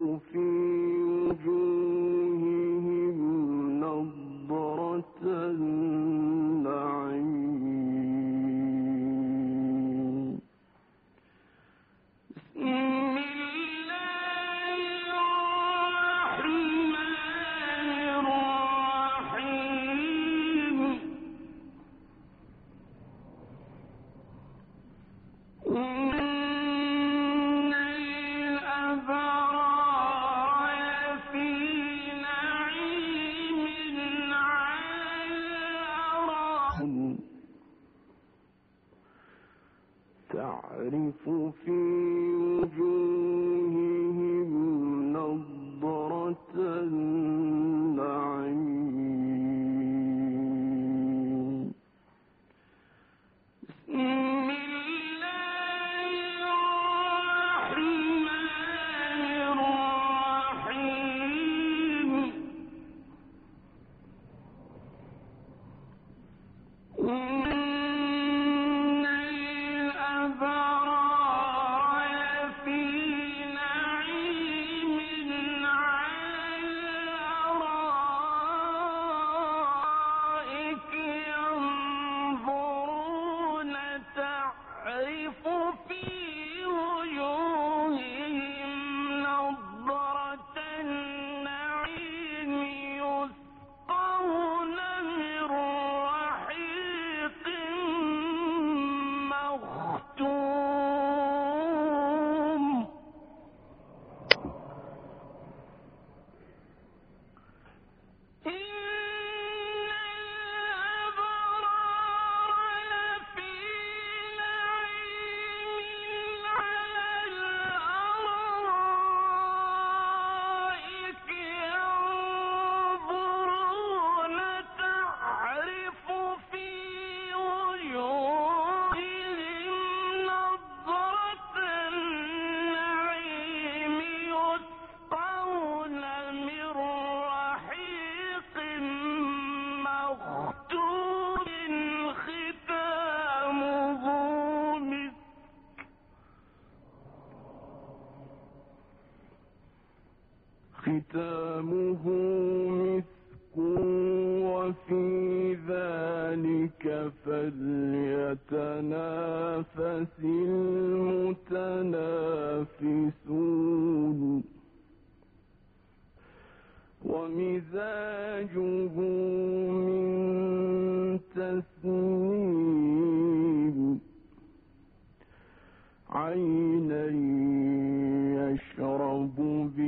في وجوههم نضرة النعيم. بسم الله الرحمن الرحيم. إن الأبرار في نعيم على تعرف في وجوههم نضرة النعيم. بسم الله الرحمن الرحيم. إن الأبرار في نعيم على الأرائك ينظرون تعرف في وجوههم نضرة النعيم يسقون من رحيق مختوم. إن الأبرار لفي نعيم على الأرائك ينظرون تعرف في وجوههم نضرة النعيم يسقون من رحيق مختوم ختامه مسك وفي ذلك فليتنافس المتنافسون. ومزاجه من تسنيم. عينا يشرب